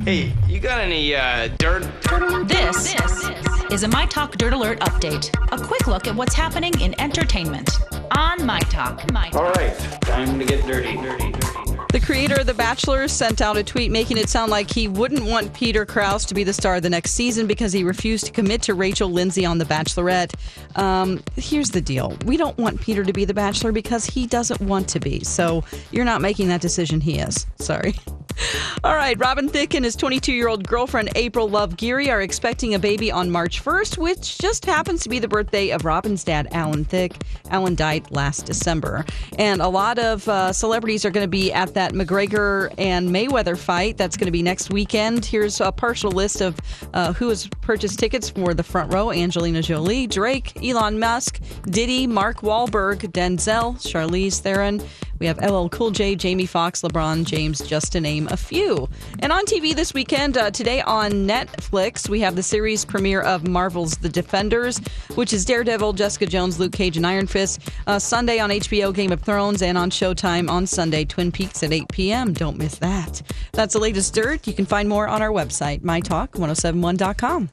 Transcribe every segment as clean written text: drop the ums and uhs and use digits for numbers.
Hey, you got any dirt? This is a My Talk Dirt Alert update. A quick look at what's happening in entertainment on My Talk. All right, time to get dirty. The creator of The Bachelor sent out a tweet making it sound like he wouldn't want Peter Krause to be the star of the next season because he refused to commit to Rachel Lindsay on The Bachelorette. Here's the deal. We don't want Peter to be The Bachelor because he doesn't want to be. So you're not making that decision. He is. Sorry. All right. Robin Thicke and his 22-year-old girlfriend, April Love Geary, are expecting a baby on March 1st, which just happens to be the birthday of Robin's dad, Alan Thicke. Alan died last December. And a lot of celebrities are going to be at that McGregor and Mayweather fight. That's going to be next weekend. Here's a partial list of who has purchased tickets for the front row. Angelina Jolie, Drake, Elon Musk, Diddy, Mark Wahlberg, Denzel, Charlize Theron. We have LL Cool J, Jamie Foxx, LeBron James, just to name a few. And on TV this weekend, today on Netflix, we have the series premiere of Marvel's The Defenders, which is Daredevil, Jessica Jones, Luke Cage, and Iron Fist. Sunday on HBO, Game of Thrones, and on Showtime on Sunday, Twin Peaks at 8 p.m. Don't miss that. That's the latest dirt. You can find more on our website, mytalk1071.com.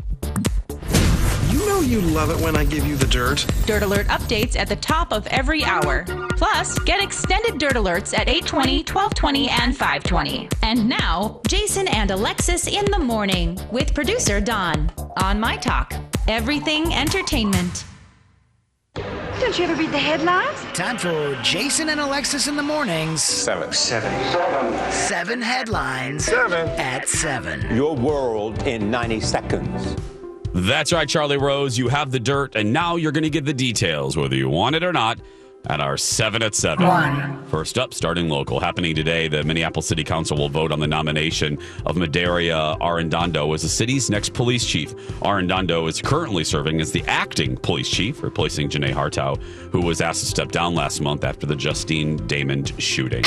You know you love it when I give you the dirt. Dirt Alert updates at the top of every hour. Plus, get extended Dirt Alerts at 8:20, 12:20, and 5:20. And now, Jason and Alexis in the morning with producer Don on My Talk. Everything entertainment. Don't you ever read the headlines? Time for Jason and Alexis in the mornings. Seven. 7 headlines. 7 at 7. Your world in 90 seconds. That's right, Charlie Rose. You have the dirt, and now you're going to get the details, whether you want it or not, at our 7 at 7. First up, starting local. Happening today, the Minneapolis City Council will vote on the nomination of Medaria Arredondo as the city's next police chief. Arredondo is currently serving as the acting police chief, replacing Janae Hartow, who was asked to step down last month after the Justine Damon shooting.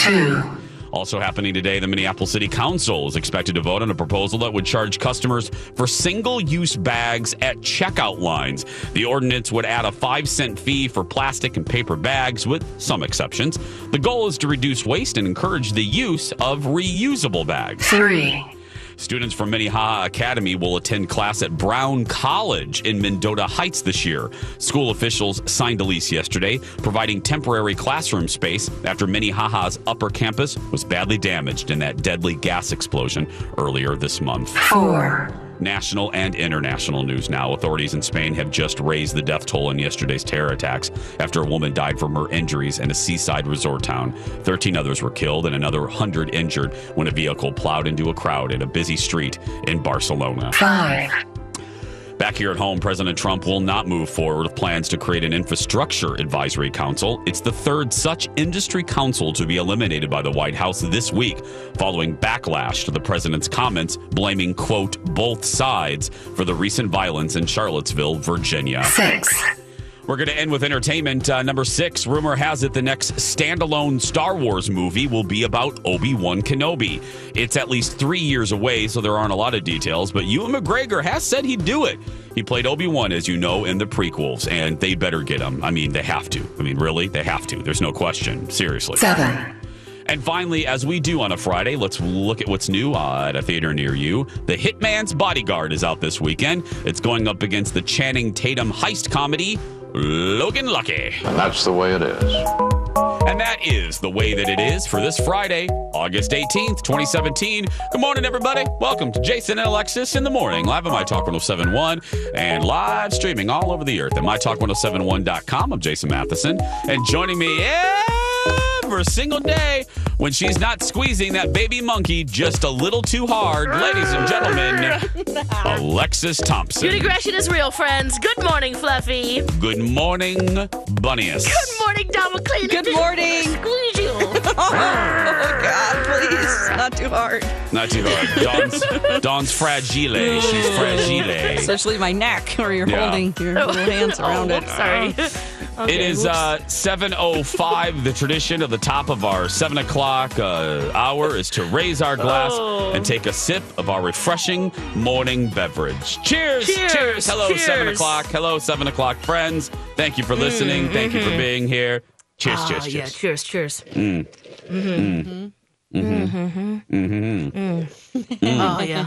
Also happening today, the Minneapolis City Council is expected to vote on a proposal that would charge customers for single-use bags at checkout lines. The ordinance would add a 5-cent fee for plastic and paper bags, with some exceptions. The goal is to reduce waste and encourage the use of reusable bags. 3. Students from Minnehaha Academy will attend class at Brown College in Mendota Heights this year. School officials signed a lease yesterday, providing temporary classroom space after Minnehaha's upper campus was badly damaged in that deadly gas explosion earlier this month. 4. National and international news now. Authorities in Spain have just raised the death toll in yesterday's terror attacks after a woman died from her injuries in a seaside resort town. 13 others were killed and another 100 injured when a vehicle plowed into a crowd in a busy street in Barcelona. 5. Back here at home, President Trump will not move forward with plans to create an infrastructure advisory council. It's the third such industry council to be eliminated by the White House this week, following backlash to the president's comments blaming, quote, both sides for the recent violence in Charlottesville, Virginia. 6. We're going to end with entertainment. Number 6, rumor has it the next standalone Star Wars movie will be about Obi-Wan Kenobi. It's at least 3 years away, so there aren't a lot of details, but Ewan McGregor has said he'd do it. He played Obi-Wan, as you know, in the prequels, and they better get him. I mean, they have to. I mean, really? They have to. There's no question. Seriously. 7. And finally, as we do on a Friday, let's look at what's new at a theater near you. The Hitman's Bodyguard is out this weekend. It's going up against the Channing Tatum heist comedy, Logan Lucky. And that's the way it is. And that is the way that it is for this Friday, August 18th, 2017. Good morning, everybody. Welcome to Jason and Alexis in the morning, live on MyTalk 1071 and live streaming all over the earth at MyTalk1071.com. I'm Jason Matheson. And joining me every single day when she's not squeezing that baby monkey just a little too hard, ladies and gentlemen, Alexis Thompson. Good aggression is real, friends. Good morning, Fluffy. Good morning, Bunnius. Good morning, Damocles. Good morning. Squeeze you. Oh, God, please. Not too hard. Not too hard. Dawn's fragile. She's fragile. Especially my neck, where you're holding your little hands around it. Sorry. It is 7:05. The tradition of the top of our 7 o'clock hour is to raise our glass and take a sip of our refreshing morning beverage. Cheers! Cheers! Hello, Cheers. 7 o'clock. Hello, 7 o'clock friends. Thank you for listening. Thank you for being here. Cheers, cheers, cheers. Yeah, cheers. Oh, yeah.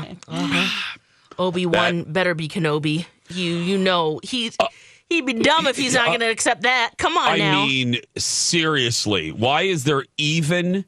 Obi-Wan better be Kenobi. You know, he'd be dumb if he's not going to accept that. Come on now. I mean, seriously, why is there even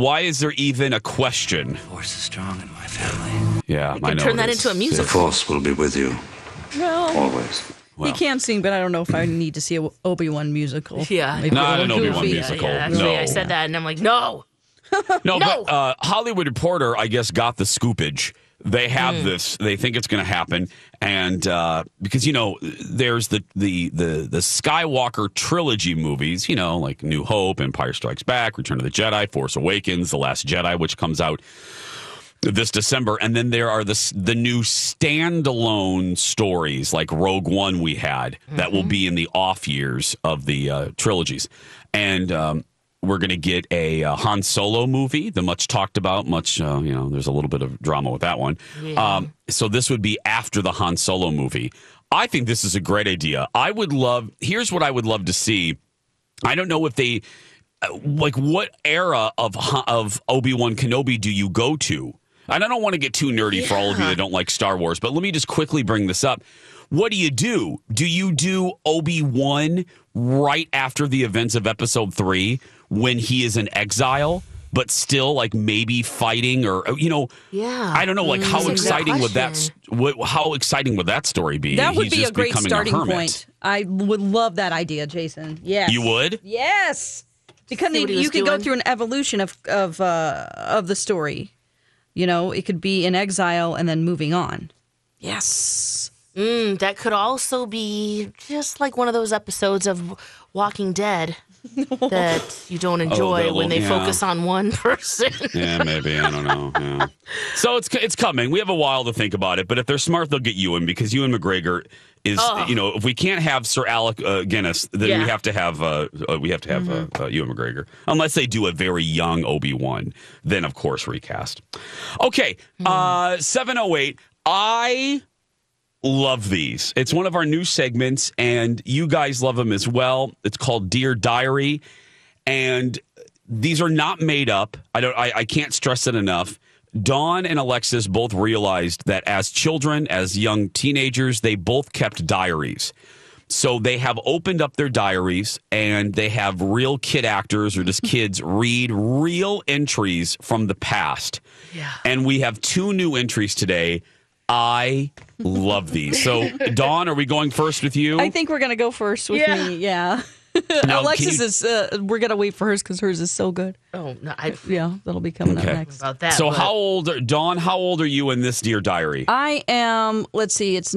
a question? The Force is strong in my family. Yeah, I know. Turn that into a The musical. Force will be with you Well, always. he can sing, but I don't know if I need to see a Obi-Wan musical. Yeah. Maybe Not a an little Obi-Wan goofy. musical. Actually, No. I said that, and I'm like, no. No, No. but Hollywood Reporter, I guess, got the scoopage. They have this. They think it's going to happen, and because there's the Skywalker trilogy movies, like New Hope, Empire Strikes Back, Return of the Jedi, Force Awakens, The Last Jedi, which comes out this December, and then there are the new standalone stories like Rogue One we had that will be in the off years of the trilogies, and. We're going to get a Han Solo movie, the much talked about, there's a little bit of drama with that one. Yeah. So this would be after the Han Solo movie. I think this is a great idea. Here's what I would love to see. I don't know if they, what era of Obi-Wan Kenobi do you go to? And I don't want to get too nerdy for all of you that don't like Star Wars, but let me just quickly bring this up. What do you do? Do you do Obi-Wan right after the events of Episode 3 when he is in exile, but still maybe fighting or Yeah. I don't know how That's a good exciting would question. how exciting would that story be? That would He's be just a great becoming starting hermit. point. I would love that idea, Jason. Yes. You would? Yes. Because See what he was you could go doing? through an evolution of the story. It could be in exile and then moving on. Yes. That could also be just like one of those episodes of Walking Dead that you don't enjoy when they focus on one person. Yeah, maybe. I don't know. Yeah. So it's coming. We have a while to think about it, but if they're smart, they'll get Ewan because Ewan McGregor is, if we can't have Sir Alec Guinness, then we have to have Ewan McGregor. Unless they do a very young Obi-Wan, then of course recast. Okay, 7:08. I love these. It's one of our new segments, and you guys love them as well. It's called Dear Diary, and these are not made up. I can't stress it enough. Dawn and Alexis both realized that as children, as young teenagers, they both kept diaries. So they have opened up their diaries, and they have real kid actors or just kids read real entries from the past. Yeah. And we have 2 new entries today. I love these. So, Dawn, are we going first with you? I think we're going to go first with me. Yeah. Now, Alexis is, we're going to wait for hers because hers is so good. Oh, no. Yeah, that'll be coming up next. About that. So, Dawn, how old are you in this Dear Diary? I am, let's see, it's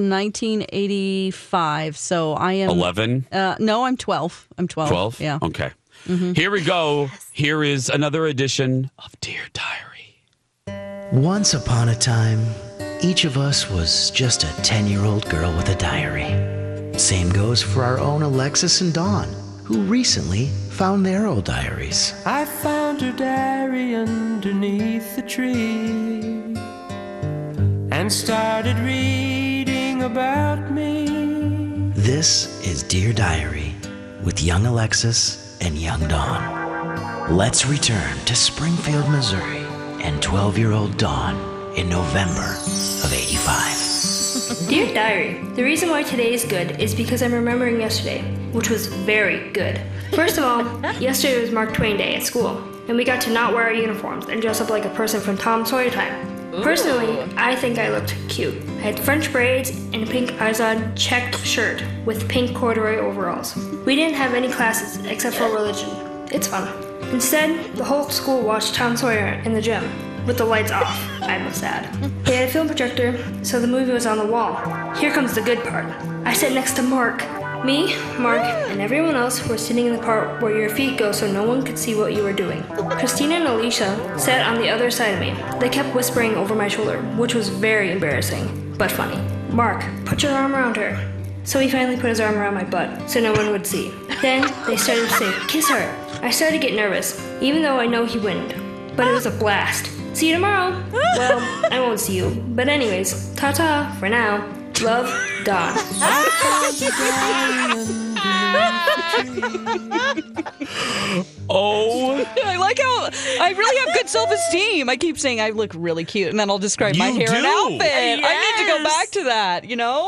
1985. So I am 11? No, I'm 12. I'm 12. 12? Yeah. Okay. Here we go. Yes. Here is another edition of Dear Diary. Once upon a time, each of us was just a 10-year-old girl with a diary. Same goes for our own Alexis and Dawn, who recently found their old diaries. I found her diary underneath the tree and started reading about me. This is Dear Diary with young Alexis and young Dawn. Let's return to Springfield, Missouri and 12-year-old Dawn in November of 85. Dear Diary, the reason why today is good is because I'm remembering yesterday, which was very good. First of all, yesterday was Mark Twain Day at school, and we got to not wear our uniforms and dress up like a person from Tom Sawyer time. Personally, I think I looked cute. I had French braids and a pink Izod checked shirt with pink corduroy overalls. We didn't have any classes except for religion. It's fun. Instead, the whole school watched Tom Sawyer in the gym, with the lights off. I was sad. They had a film projector, so the movie was on the wall. Here comes the good part. I sat next to Mark. Me, Mark, and everyone else were sitting in the part where your feet go so no one could see what you were doing. Christina and Alicia sat on the other side of me. They kept whispering over my shoulder, which was very embarrassing, but funny. Mark, put your arm around her. So he finally put his arm around my butt, so no one would see. Then they started to say, kiss her. I started to get nervous, even though I know he wouldn't. But it was a blast. See you tomorrow. Well, I won't see you. But anyways, ta-ta for now. Love, Dawn. Oh. I like how I really have good self-esteem. I keep saying I look really cute, and then I'll describe my hair and outfit. Yes. I need to go back to that, you know?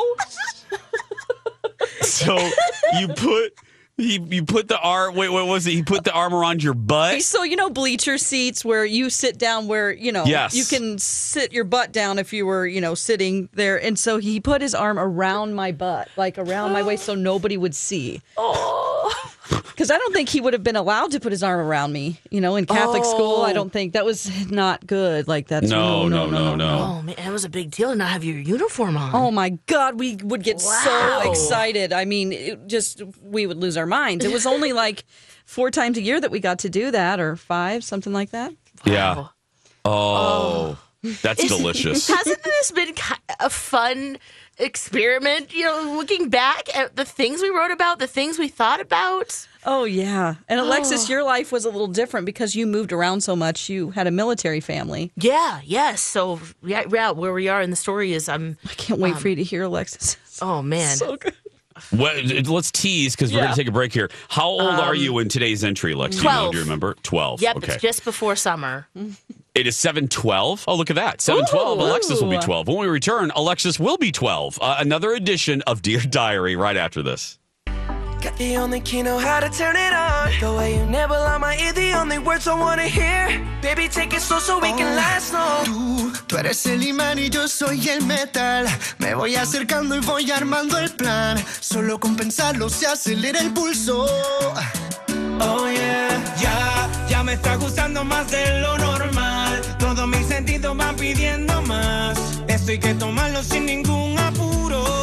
So you put the arm. Wait, what was it? He put the arm around your butt. So bleacher seats where you sit down, where Yes. you can sit your butt down if you were sitting there, and so he put his arm around my butt, like around my waist, so nobody would see. Because I don't think he would have been allowed to put his arm around me. In Catholic school, I don't think that was not good. Like that's No. Oh man, it was a big deal to not have your uniform on. Oh my God, we would get so excited. I mean, we would lose our minds. It was only like 4 times a year that we got to do that, or 5, something like that. Yeah. Oh, that's delicious. Hasn't this been a fun experiment? Looking back at the things we wrote about, the things we thought about. Oh, yeah. And Alexis, your life was a little different because you moved around so much. You had a military family. Yeah, yes. So, where we are in the story is I can't wait for you to hear Alexis. Oh, man. So good. Well, let's tease because we're going to take a break here. How old are you in today's entry, Lex? 12. Do you remember? 12. Yep, okay. It's just before summer. It is 7:12. Oh, look at that. 7:12. Alexis will be 12. When we return, Alexis will be 12. Another edition of Dear Diary right after this. Got the only key, know how to turn it on. The way you never lie my ear, the only words I wanna hear. Baby, take it slow so we can last long. Tú eres el imán y yo soy el metal. Me voy acercando y voy armando el plan. Solo con pensarlo se acelera el pulso. Oh yeah, ya me está gustando más de lo normal. Todos mis sentidos van pidiendo más. Esto hay que tomarlo sin ningún apuro.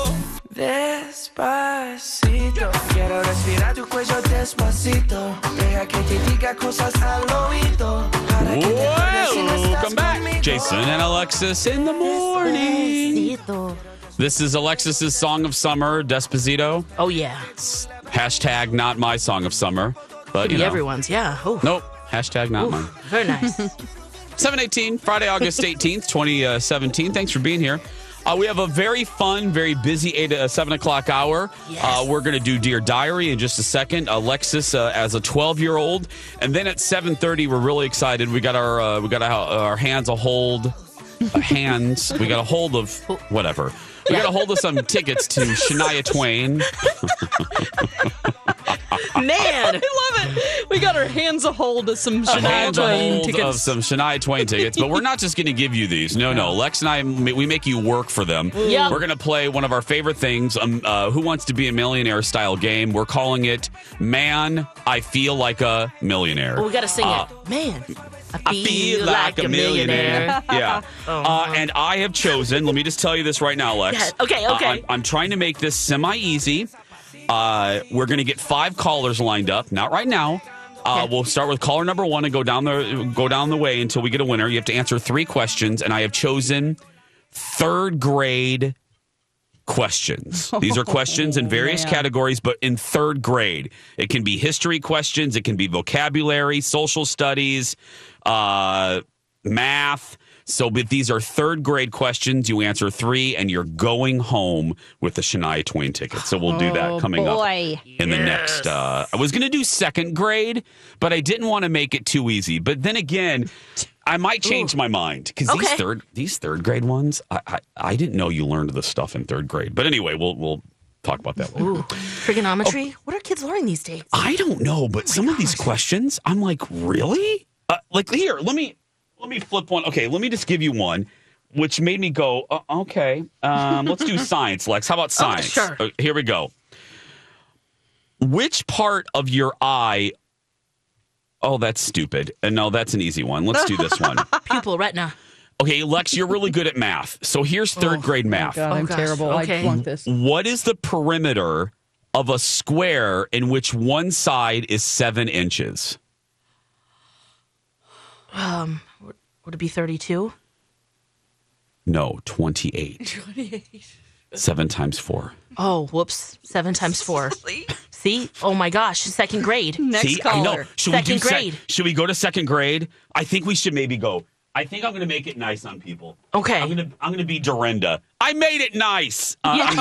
Despacito, quiero respirar tu cuello despacito. Deja que te diga cosas al oído. Welcome back. Jason and Alexis in the morning. This is Alexis's Song of Summer, Despacito. Oh, yeah. Hashtag not my Song of Summer. But, everyone's, yeah. Oh. Nope. Hashtag not mine. Very nice. 7:18, Friday, August 18th, 2017. Thanks for being here. We have a very fun, very busy 7 o'clock hour. Yes. We're going to do Dear Diary in just a second. Alexis as a 12-year-old. And then at 7:30, we're really excited. We got our hands a hold. Hands. We got a hold of whatever. We got a hold of some tickets to Shania Twain. Man, I love it. We got our hands a hold of some Shania Twain tickets. Of some Shania Twain tickets, but we're not just going to give you these. No. Lex and I, we make you work for them. Yep. We're going to play one of our favorite things, Who Wants to Be a Millionaire style game. We're calling it Man, I Feel Like a Millionaire. Well, we got to sing it. Man, I feel like a millionaire. Yeah. And I have chosen, let me just tell you this right now, Lex. Yeah. Okay. I'm trying to make this semi-easy. We're going to get 5 callers lined up. Not right now. We'll start with caller number 1 and go down the way until we get a winner. You have to answer 3 questions, and I have chosen 3rd grade questions. These are questions in various categories, but in 3rd grade. It can be history questions. It can be vocabulary, social studies, math. But these are 3rd grade questions. You answer 3, and you're going home with the Shania Twain ticket. So we'll do that coming up in the next. I was going to do 2nd grade, but I didn't want to make it too easy. But then again, I might change my mind because these 3rd grade ones, I didn't know you learned this stuff in 3rd grade. But anyway, we'll talk about that later. Ooh. Trigonometry? What are kids learning these days? I don't know, but some of these questions, I'm like, really? Here, let me flip one. Okay, let me just give you one, which made me go, okay. Let's do science, Lex. How about science? Sure. Here we go. Which part of your eye... Oh, that's stupid. No, that's an easy one. Let's do this one. Pupil, retina. Okay, Lex, you're really good at math. So here's 3rd grade math. God, I'm terrible. Okay. I want this. What is the perimeter of a square in which one side is 7 inches? Would it be 32? No, 28. 7 times 4. Oh, whoops. 7 times 4. See? Oh my gosh. 2nd grade. Next caller. I know. Should we go to 2nd grade? I think we should maybe go I think I'm going to make it nice on people. Okay. I'm going to be Dorinda. I made it nice. I'm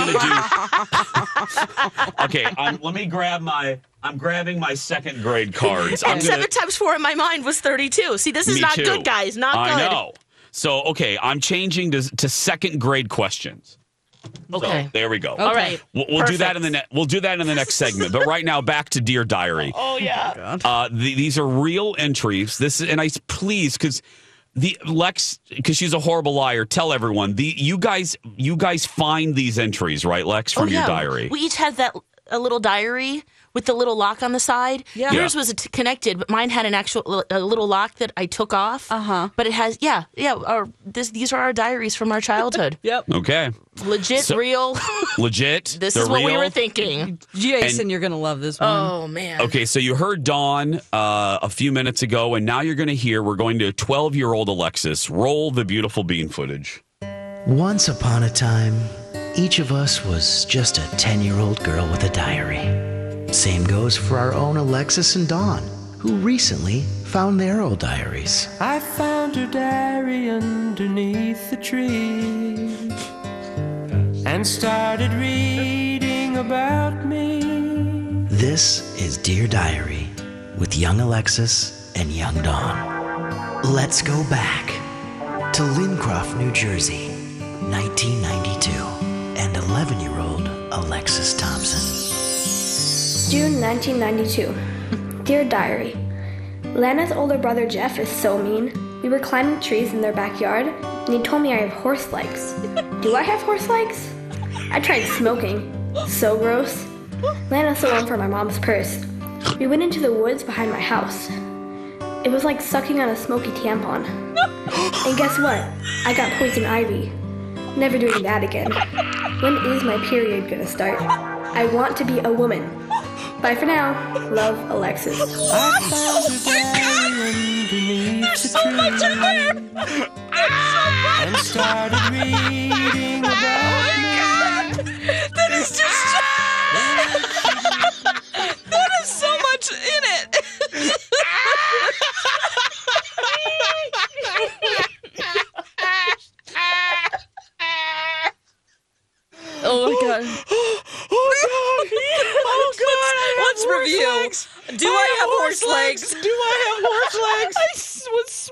going to do. Okay. Let me grab I'm grabbing my second grade cards. And 7 times 4 in my mind was 32. See, this is not good, guys. Not good. I know. So, okay, I'm changing to second grade questions. Okay. So, there we go. All right. We'll do that in the next segment. But right now, back to Dear Diary. Oh yeah. These are real entries. Please, because Lex, because she's a horrible liar. Tell everyone you guys find these entries, right, Lex, from your diary. We each had a little diary with the little lock on the side. Yeah. Yours was connected, but mine had an actual a little lock that I took off. But it has these are our diaries from our childhood. Yep. Okay. Legit, real. Legit. This is what we were thinking. Jason, you're going to love this one. Oh, man. Okay, so you heard Dawn a few minutes ago, and now you're going to hear we're going to 12-year-old Alexis. Roll the beautiful bean footage. Once upon a time, each of us was just a 10-year-old girl with a diary. Same goes for our own Alexis and Dawn, who recently found their old diaries. I found her diary underneath the tree and started reading about me. This is Dear Diary with young Alexis and young Dawn. Let's go back to Lincroft, New Jersey, 1992, and 11-year-old Alexis Thompson. June 1992. Dear Diary, Lana's older brother Jeff is so mean. We were climbing trees in their backyard, and he told me I have horse legs. Do I have horse legs? I tried smoking. So gross. Lana stole one from my mom's purse. We went into the woods behind my house. It was like sucking on a smoky tampon. And guess what? I got poison ivy. Never doing that again. When is my period gonna start? I want to be a woman. Bye for now. Love, Alexis. I found her diary underneath There's so much in there. and started reading about me. That is just... that is so much in it. Oh, my God. Oh, God. Let's review. Do I have horse legs? Do I have horse legs? I was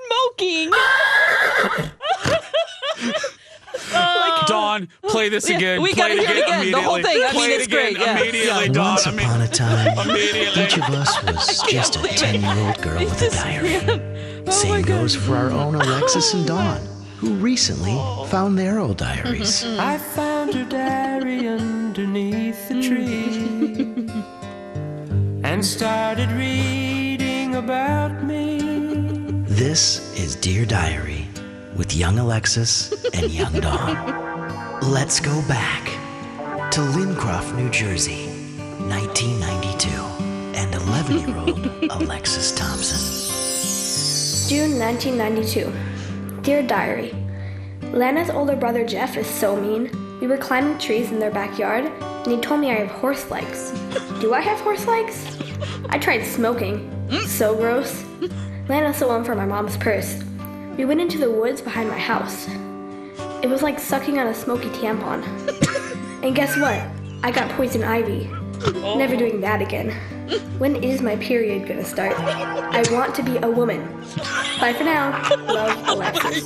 smoking. Dawn, play this again. We play gotta hear it again. The whole thing. I Play mean, it it's again great. Yeah. immediately, Dawn. Once upon a time, Immediately. each of us was just a 10-year-old girl with a diary. Same goes for our own Alexis and Dawn, who recently found their old diaries. I found her diary underneath the tree and started reading about me. This is Dear Diary with young Alexis and young Dawn. Let's go back to Lincroft, New Jersey, 1992, and 11-year-old Alexis Thompson. June 1992. Dear Diary, Lana's older brother Jeff is so mean. We were climbing trees in their backyard, and he told me I have horse legs. Do I have horse legs? I tried smoking. So gross. Lana stole one from my mom's purse. We went into the woods behind my house. It was like sucking on a smoky tampon. And guess what? I got poison ivy. Never doing that again. When is my period gonna start? I want to be a woman. Bye for now. Love, Alexis.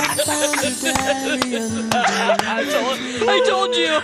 I told you.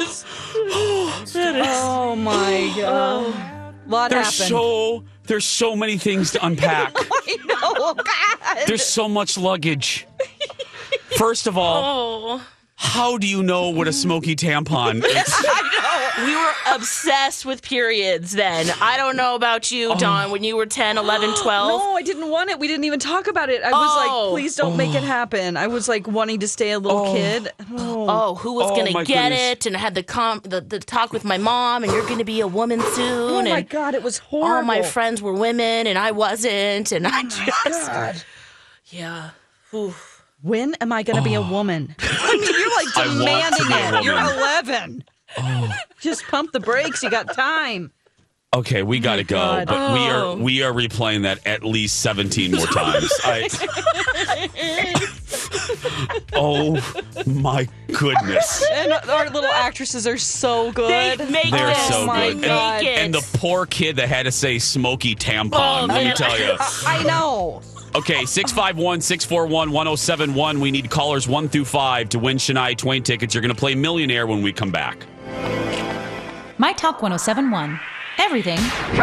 Oh my God. Lot happened. There's so many things to unpack. I know. God. There's so much luggage. First of all, how do you know what a smoky tampon is? We were obsessed with periods then. I don't know about you, Dawn, when you were 10, 11, 12. No, I didn't want it. We didn't even talk about it. I was like, please don't make it happen. I was like wanting to stay a little kid. Who was going to get it? And I had the talk with my mom, and you're going to be a woman soon. Oh, my and God, it was horrible. All my friends were women, and I wasn't. And I just... Yeah. Oof. When am I going to be a woman? You're like demanding it. You're 11. Just pump the brakes. You got time. Okay, we got to go, God. but we are replaying that at least 17 more times. Oh my goodness! And our little actresses are so good. They make They're this. so my good. God. And the poor kid that had to say smoky tampon. Let me tell you. I know. Okay, 651-641-1071. We need callers 1 through 5 to win Shania Twain tickets. You're going to play Millionaire when we come back. My Talk 1071. Everything.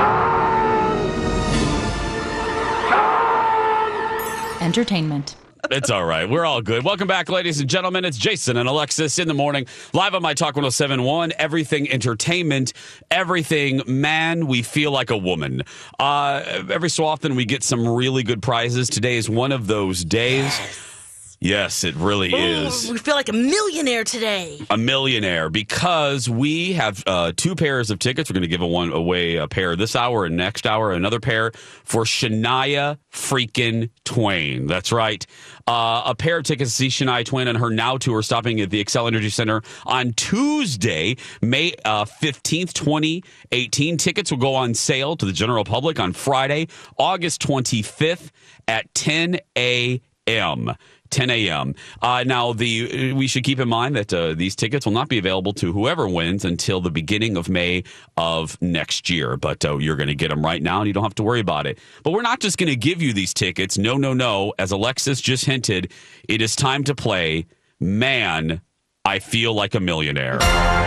Entertainment. It's all right. We're all good. Welcome back, ladies and gentlemen. It's Jason and Alexis in the morning, live on My Talk 1071. Everything entertainment, everything man, we feel like a woman. Every so often we get some really good prizes. Today is one of those days. Yes, it really is. We feel like a millionaire today. A millionaire, because we have 2 pairs of tickets. We're going to give away a pair this hour and next hour, another pair for Shania freaking Twain. That's right. A pair of tickets to see Shania Twain on her Now Tour, stopping at the Xcel Energy Center on Tuesday, May 15th, 2018. Tickets will go on sale to the general public on Friday, August 25th at 10 a.m. 10 a.m. Now, we should keep in mind that these tickets will not be available to whoever wins until the beginning of May of next year. But you're going to get them right now, and you don't have to worry about it. But we're not just going to give you these tickets. No, no, no. As Alexis just hinted, it is time to play Man, I Feel Like a Millionaire.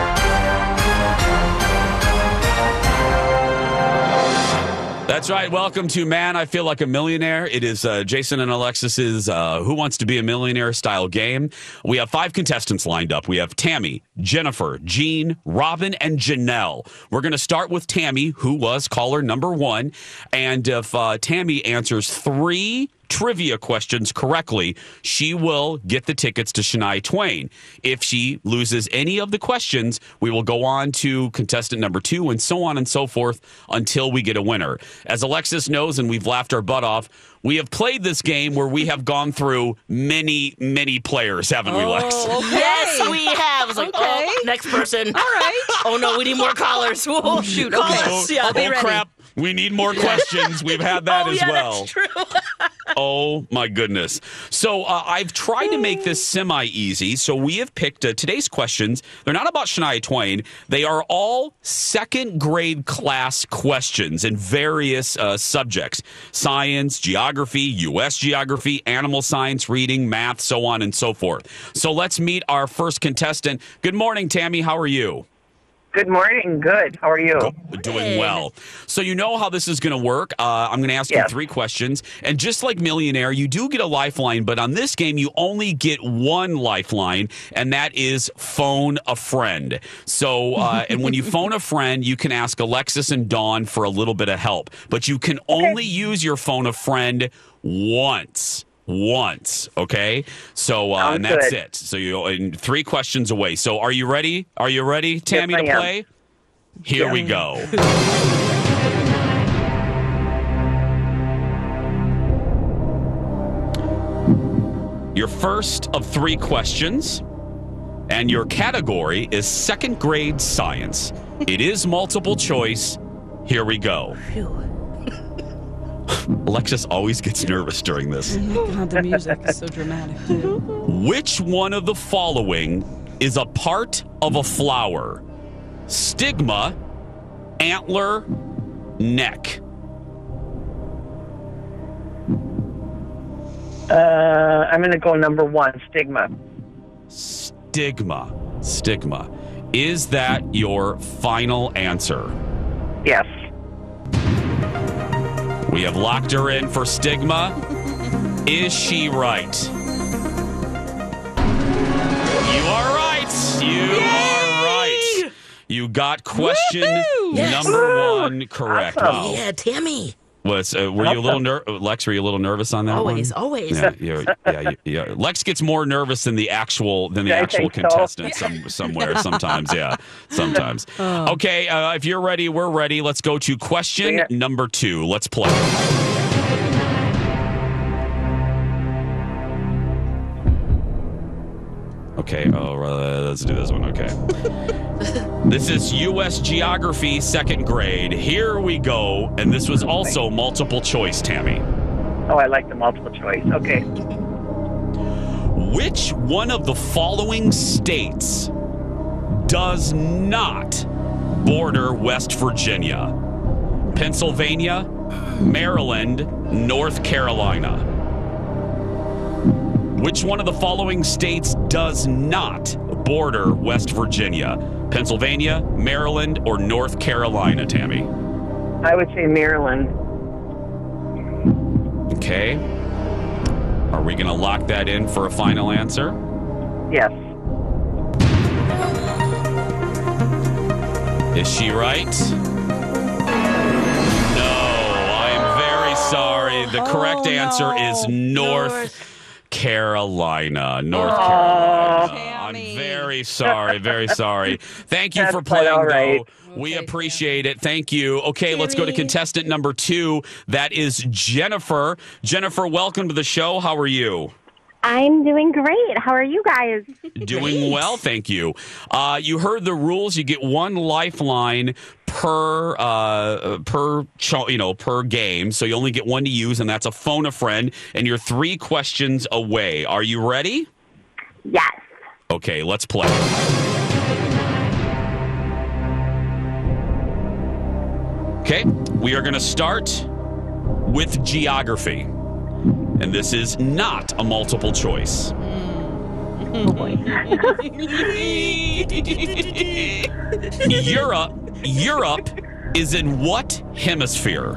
That's right. Welcome to Man, I Feel Like a Millionaire. It is Jason and Alexis's Who Wants to Be a Millionaire style game. We have 5 contestants lined up. We have Tammy, Jennifer, Jean, Robin, and Janelle. We're going to start with Tammy, who was caller number 1. And if Tammy answers 3 trivia questions correctly, she will get the tickets to Shania Twain. If she loses any of the questions, we will go on to contestant number 2 and so on and so forth until we get a winner. As Alexis knows, and we've laughed our butt off, we have played this game where we have gone through many, many players, haven't we, Lex? Okay. Yes, we have. It's like, oh, next person. All right. Oh, no, we need more callers. Oh, shoot. Okay. Yeah, I'll be ready. Crap. We need more questions. We've had that as well. That's true. Oh, my goodness. So I've tried to make this semi-easy. So we have picked today's questions. They're not about Shania Twain. They are all second grade class questions in various subjects. Science, geography, U.S. geography, animal science, reading, math, so on and so forth. So let's meet our first contestant. Good morning, Tammy. How are you? Good morning. Good. How are you? Doing well. So you know how this is going to work. I'm going to ask you 3 questions. And just like Millionaire, you do get a lifeline. But on this game, you only get 1 lifeline, and that is phone a friend. So, and when you phone a friend, you can ask Alexis and Dawn for a little bit of help. But you can only use your phone a friend once, okay? So, and that's it. So you're 3 questions away. So are you ready? Are you ready, Tammy, to play? Here we go. Your first of 3 questions, and your category is second grade science. It is multiple choice. Here we go. Alexis always gets nervous during this. Oh my God, the music is so dramatic. Which one of the following is a part of a flower? Stigma, antler, neck. I'm going to go number 1, stigma. Stigma. Is that your final answer? Yes. We have locked her in for stigma. Is she right? You are right. You are right. You got question number 1 correct. Awesome. Wow. Yeah, Tammy. Were you a little Lex? Were you a little nervous on that Always, one? always. Yeah. Lex gets more nervous than the actual contestant somewhere. Sometimes, sometimes. Okay, if you're ready, we're ready. Let's go to question number 2. Let's play. Okay, let's do this one. Okay. This is U.S. Geography, second grade. Here we go. And this was also multiple choice, Tammy. Oh, I like the multiple choice. Okay. Which one of the following states does not border West Virginia? Pennsylvania, Maryland, North Carolina. Which one of the following states does not border West Virginia? Pennsylvania, Maryland, or North Carolina, Tammy? I would say Maryland. Okay. Are we going to lock that in for a final answer? Yes. Is she right? No, I'm very sorry. The correct answer is North Carolina. North Carolina. I'm very sorry. Very sorry. Thank you for playing, though. We appreciate it. Thank you. Okay, let's go to contestant number 2. That is Jennifer. Jennifer, welcome to the show. How are you? I'm doing great. How are you guys? Doing well, thank you. You heard the rules. You get one lifeline per game. So you only get one to use, and that's a phone a friend. And you're 3 questions away. Are you ready? Yes. Okay, let's play. Okay, we are going to start with geography. And this is not a multiple choice. Oh boy. Europe is in what hemisphere?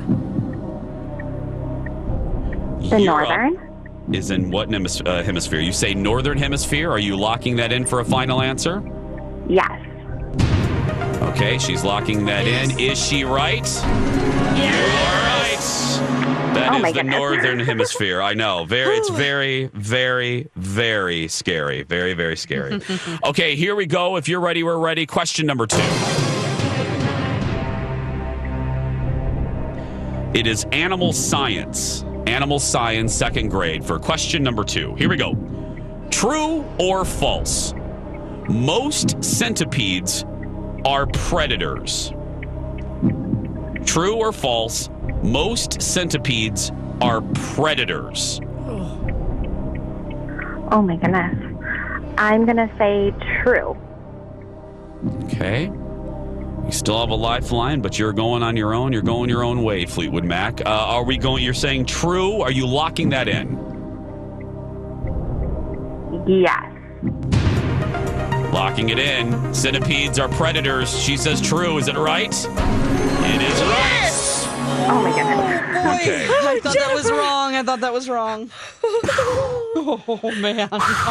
The northern? Is in what hemisphere? You say northern hemisphere. Are you locking that in for a final answer? Yes. Okay, she's locking that in. Is she right? Yes. You are right. That is the northern hemisphere. I know. It's very, very, very scary. Very, very scary. Okay, here we go. If you're ready, we're ready. Question number 2. It is animal science. Animal science, second grade, for question number 2. Here we go. True or false? Most centipedes are predators. True or false? Most centipedes are predators. Oh my goodness. I'm going to say true. Okay. You still have a lifeline, but you're going on your own. You're going your own way, Fleetwood Mac. Are we going? You're saying true? Are you locking that in? Yes. Locking it in. Centipedes are predators. She says true. Is it right? It is right. Oh my goodness. Okay. I thought that was wrong. Oh, man.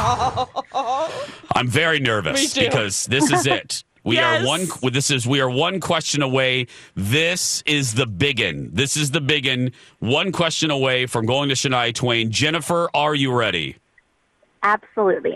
I'm very nervous because this is it. We are one question away. This is the biggin. This is the biggin. One question away from going to Shania Twain. Jennifer, are you ready? Absolutely.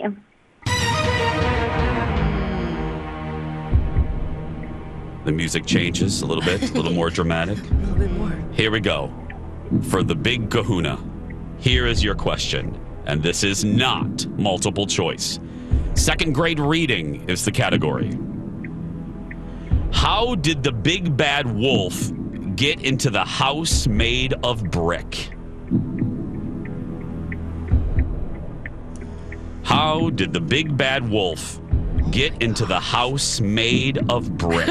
The music changes a little bit, a little more dramatic. A little bit more. Here we go. For the big kahuna, here is your question. And this is not multiple choice. Second grade reading is the category. How did the big bad wolf get into the house made of brick? How did the big bad wolf get into the house made of brick?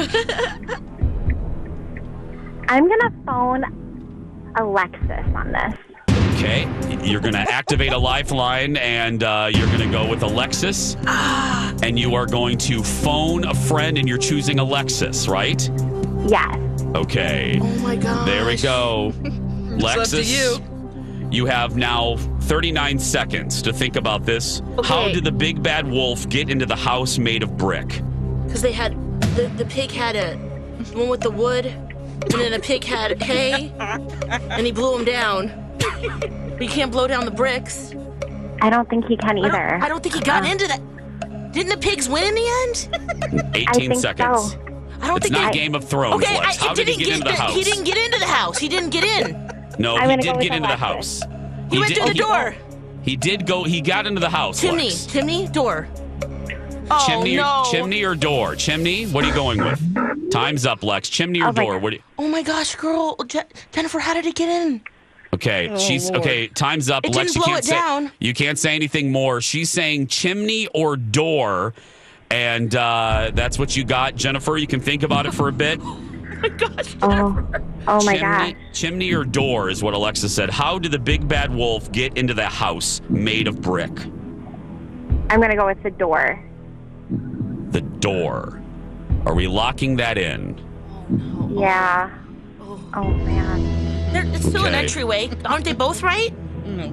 I'm going to phone Alexis on this. Okay, you're going to activate a lifeline, and you're going to go with Alexis. And you are going to phone a friend, and you're choosing Alexis, right? Yes. Okay. Oh, my gosh. There we go. Alexis, up to you. You have now 39 seconds to think about this. Okay. How did the big bad wolf get into the house made of brick? Because they had, the pig had one with the wood, and then a pig had hay, and he blew them down. But you can't blow down the bricks. I don't think he can either. I don't think he got into that. Didn't the pigs win in the end? 18 seconds. So. I don't It's think not Game of Thrones, Okay, Lex. How did he get into the house? He didn't get into the house. He didn't get in. No, he did get into the house. He went through the door. He did go. He got into the house. Timmy, door. Chimney or door? Chimney? What are you going with? Time's up, Lex. Chimney or door? What do you... Oh my gosh, girl. Jennifer, how did it get in? Okay, okay. Time's up. It Lex, didn't blow it down. You can't say anything more. She's saying chimney or door, and that's what you got. Jennifer, you can think about it for a bit. Oh my gosh. Oh my gosh. Chimney or door is what Alexa said. How did the big bad wolf get into the house made of brick? I'm going to go with the door. The door. Are we locking that in? Yeah. Oh man. It's still an entryway. Aren't they both right? No.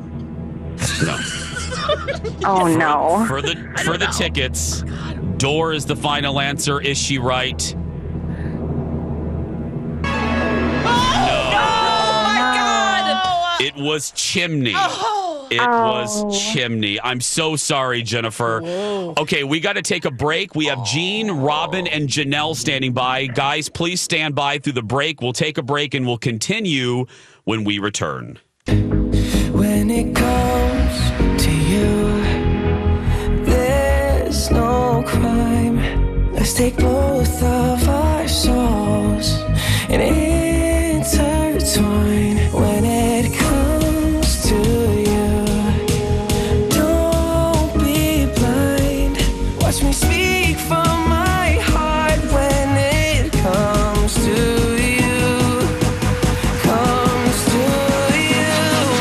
Oh no. For the tickets, door is the final answer. Is she right? It was chimney. It was chimney. I'm so sorry, Jennifer. Whoa. Okay, we got to take a break. We have Jean, Robin, and Janelle standing by. Guys, please stand by through the break. We'll take a break and we'll continue when we return. When it comes to you, there's no crime. Let's take both of our souls and intertwine. When it comes to you, don't be blind. Watch me speak from my heart. When it comes to you, comes to you.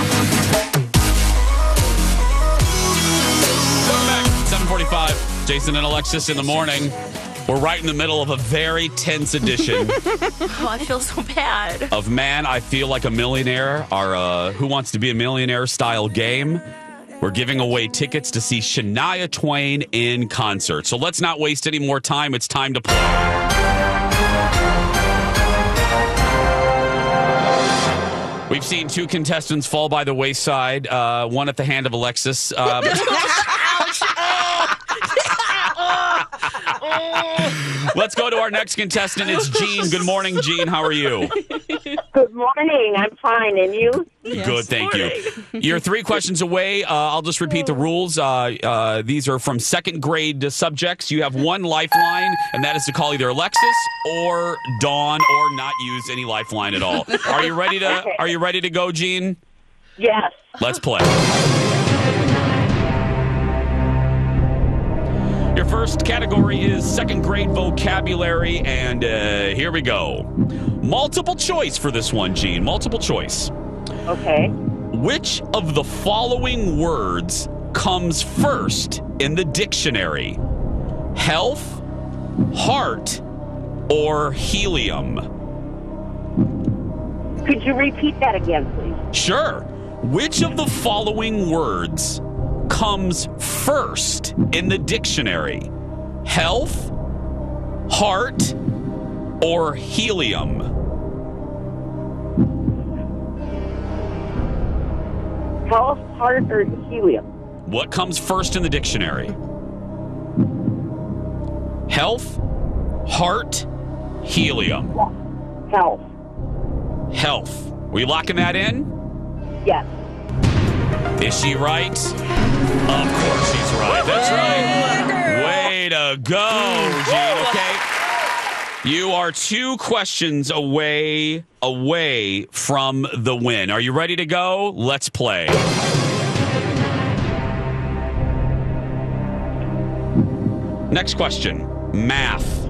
Welcome back. 7:45. Jason and Alexis in the morning. We're right in the middle of a very tense edition Oh, I feel so bad. of Man, I Feel Like a Millionaire, our Who Wants to Be a Millionaire style game. We're giving away tickets to see Shania Twain in concert. So let's not waste any more time. It's time to play. We've seen two contestants fall by the wayside, one at the hand of Alexis. Let's go to our next contestant. It's Jean. Good morning, Jean. How are you? Good morning. I'm fine. And you? Good, thank you. You're 3 questions away. I'll just repeat the rules. These are from second grade subjects. You have 1 lifeline, and that is to call either Alexis or Dawn, or not use any lifeline at all. Are you ready to? Are you ready to go, Jean? Yes. Let's play. Your first category is second grade vocabulary, and here we go. Multiple choice for this one, Jean. Multiple choice. Okay. Which of the following words comes first in the dictionary? Health, heart, or helium? Could you repeat that again, please? Sure. Which of the following words comes first in the dictionary? Health, heart, or helium? Health, heart, or helium? What comes first in the dictionary? Health, heart, helium? Health. Health. Were you locking that in? Yes. Is she right? Of course she's right. That's right. Way to go, Jean. Okay. You are 2 questions away from the win. Are you ready to go? Let's play. Next question. Math.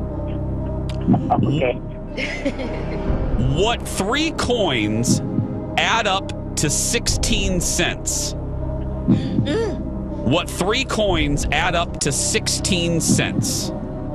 Okay. What 3 coins add up to 16 cents? What 3 coins add up to 16 cents?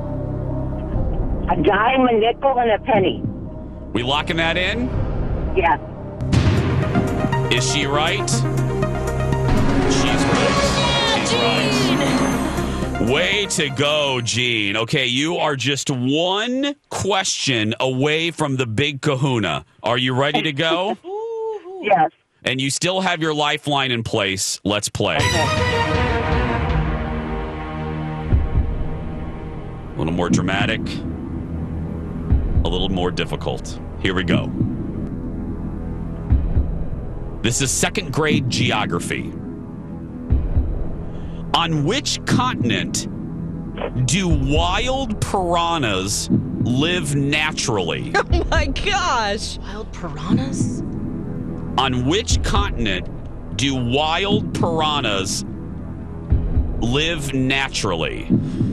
A dime, a nickel, and a penny. We locking that in? Yes. Is she right? She's right. She's right. Way to go, Jean. Okay, you are just 1 question away from the big kahuna. Are you ready to go? Yes. And you still have your lifeline in place. Let's play. Okay. A little more dramatic. A little more difficult. Here we go. This is second grade geography. On which continent do wild piranhas live naturally? Oh my gosh. Wild piranhas? On which continent do wild piranhas live naturally?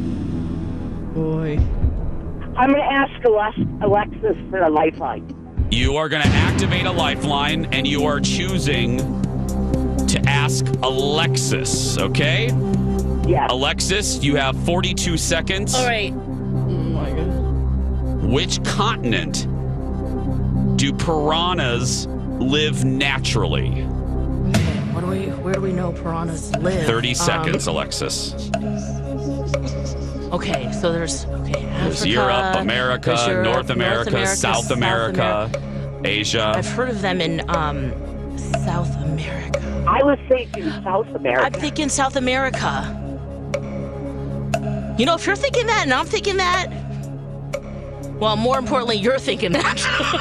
Boy. I'm going to ask Alexis for a lifeline. You are going to activate a lifeline, and you are choosing to ask Alexis, okay? Yeah. Alexis, you have 42 seconds. All right. Oh my God. Which continent do piranhas live naturally? Where do we know piranhas live? 30 seconds, Alexis. Okay, so there's Africa, Europe, America, there's Europe, North America, South America, Asia. I've heard of them in South America. I was thinking South America. I'm thinking South America. You know, if you're thinking that and I'm thinking that, well, more importantly, you're thinking that.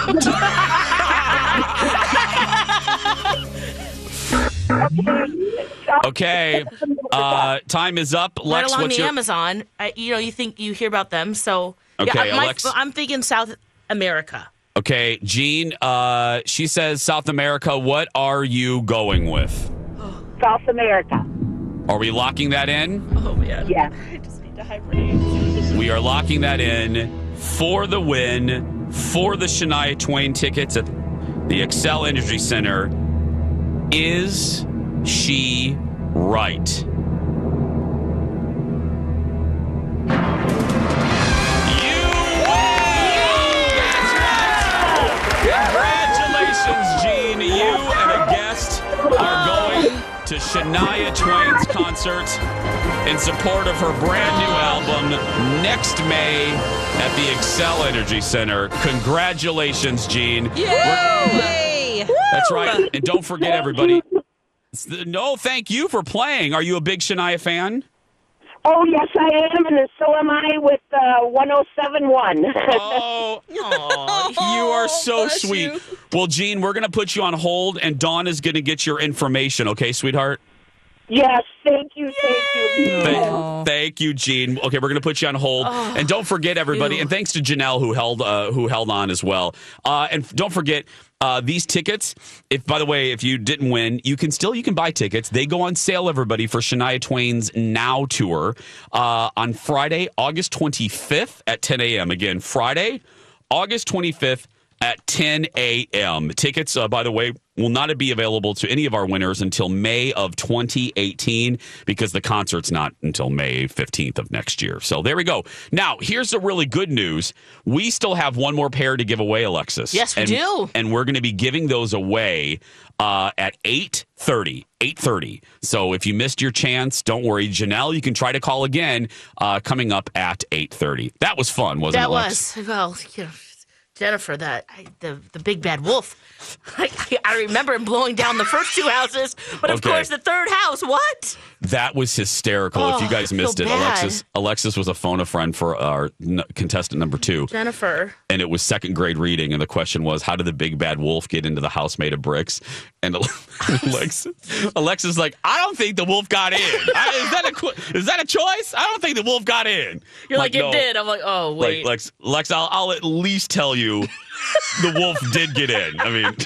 Okay, time is up. Right Lex, along what's the your... Amazon. You think you hear about them, so Okay, yeah, Alex. I'm thinking South America. Okay, Jean, she says South America. What are you going with? South America. Are we locking that in? Oh, man. Yeah. I just need to hibernate. We are locking that in for the win, for the Shania Twain tickets at the Xcel Energy Center. Is she right? Congratulations, Gene. You and a guest are going to Shania Twain's concert in support of her brand new album next May at the Xcel Energy Center. Congratulations, Gene. Yay! That's right. And don't forget, everybody. No, thank you for playing. Are you a big Shania fan? Oh, yes, I am, and so am I with 1071. Oh, you are so sweet. You. Well, Gene, we're going to put you on hold, and Dawn is going to get your information, okay, sweetheart? Yes, thank you. Thank you, Gene. Okay, we're going to put you on hold. And don't forget, everybody, and thanks to Janelle who held on as well. And don't forget, these tickets, by the way, if you didn't win, you can buy tickets. They go on sale, everybody, for Shania Twain's Now Tour on Friday, August 25th at 10 a.m. Again, Friday, August 25th at 10 a.m. Tickets, by the way, will not be available to any of our winners until May of 2018 because the concert's not until May 15th of next year. So there we go. Now, here's the really good news. We still have one more pair to give away, Alexis. Yes, we do. And we're going to be giving those away at 8:30. So if you missed your chance, don't worry. Janelle, you can try to call again coming up at 8:30. That was fun, wasn't it, Lex? That was. Well, Jennifer, the big bad wolf. I remember him blowing down the first two houses, but of course the third house. What? That was hysterical. If you guys missed it, Alexis was a phone-a-friend for our contestant number 2, Jennifer. And it was second grade reading, and the question was, how did the big bad wolf get into the house made of bricks? And Alexis like, I don't think the wolf got in. Is that a choice? I don't think the wolf got in. You're like, no. It did. I'm like, oh wait. Lex, I'll at least tell you the wolf did get in. I mean,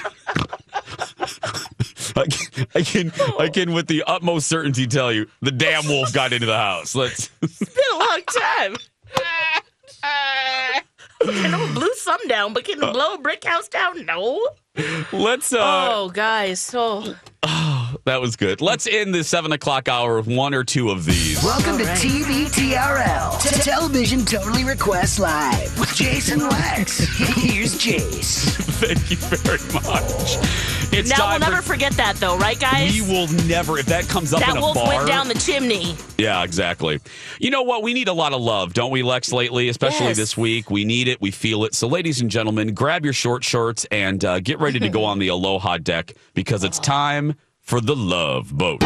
I can with the utmost certainty tell you the damn wolf got into the house. It's been a long time. Can it blow some down, but can it blow a brick house down? No. Let's. Guys, that was good. Let's end the 7 o'clock hour with one or two of these. Welcome to TVTRL, Television Totally Request Live with Jason Lex. Here's Jace. Thank you very much. It's now time we'll never forget that, though, right, guys? We will never. If that comes up in a bar, that wolf went down the chimney. Yeah, exactly. You know what? We need a lot of love, don't we, Lex? Lately, especially this week, we need it. We feel it. So, ladies and gentlemen, grab your short shorts and get ready to go on the Aloha deck because it's time for the Love Boat.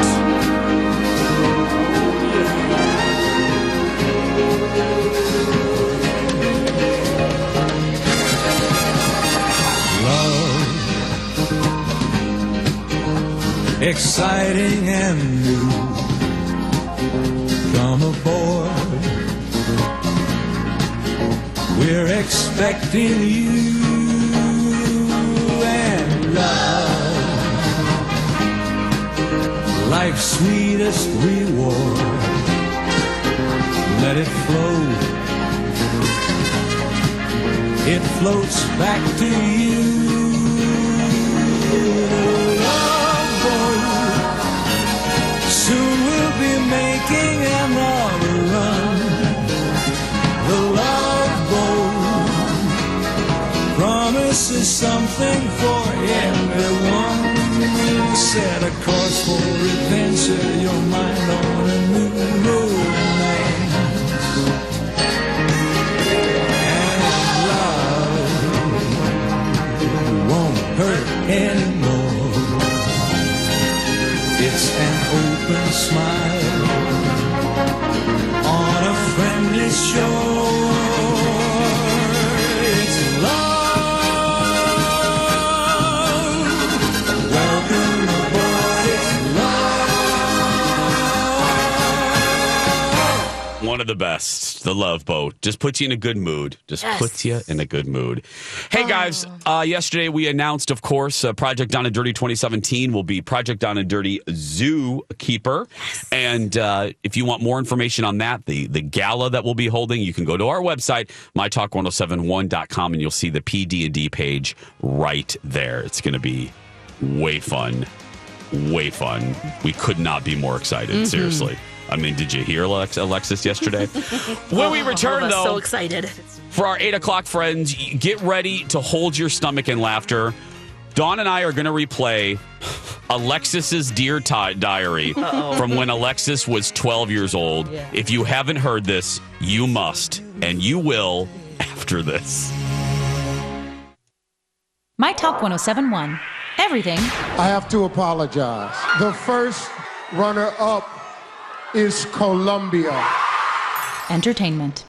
Exciting and new. Come aboard expecting you and love, life's sweetest reward. Let it flow. It floats back to you. Love boat. Soon we'll be making another run. The love boat promises something for everyone. Set a course for adventure, your mind on a new romance. And love won't hurt anymore. It's an open smile on a friendly shore. It's love. Welcome aboard. It's love. One of the best, the Love Boat. Just puts you in a good mood. Just puts you in a good mood. Hey, guys, yesterday we announced, of course, Project Down and Dirty 2017 will be Project Down and Dirty Zookeeper. Yes. And if you want more information on that, the gala that we'll be holding, you can go to our website, mytalk1071.com, and you'll see the PD&D page right there. It's going to be way fun. Way fun. We could not be more excited, seriously. I mean, did you hear Alexis yesterday? When we return, though, so excited for our 8 o'clock friends, get ready to hold your stomach in laughter. Dawn and I are going to replay Alexis's Dear Diary from when Alexis was 12 years old. Yeah. If you haven't heard this, you must, and you will after this. My Talk 1071. Everything. I have to apologize. The first runner-up is Columbia. Entertainment.